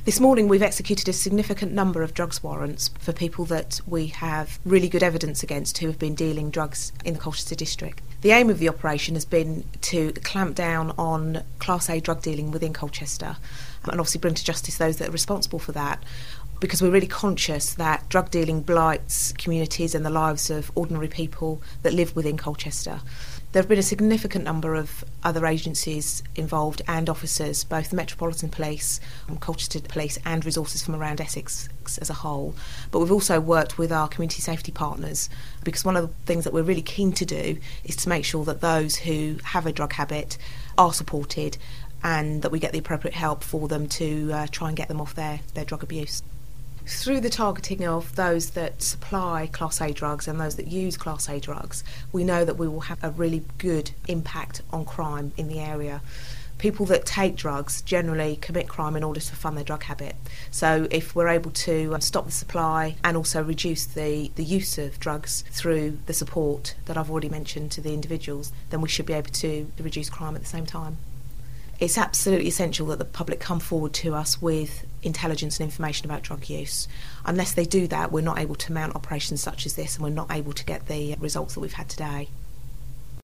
This morning we've executed a significant number of drugs warrants for people that we have really good evidence against who have been dealing drugs in the Colchester district. The aim of the operation has been to clamp down on Class A drug dealing within Colchester and obviously bring to justice those that are responsible for that, because we're really conscious that drug dealing blights communities and the lives of ordinary people that live within Colchester. There have been a significant number of other agencies involved and officers, both the Metropolitan Police, Colchester Police and resources from around Essex as a whole. But we've also worked with our community safety partners, because one of the things that we're really keen to do is to make sure that those who have a drug habit are supported and that we get the appropriate help for them to try and get them off their drug abuse. Through the targeting of those that supply Class A drugs and those that use Class A drugs, we know that we will have a really good impact on crime in the area. People that take drugs generally commit crime in order to fund their drug habit. So if we're able to stop the supply and also reduce the use of drugs through the support that I've already mentioned to the individuals, then we should be able to reduce crime at the same time. It's absolutely essential that the public come forward to us with intelligence and information about drug use. Unless they do that, we're not able to mount operations such as this, and we're not able to get the results that we've had today.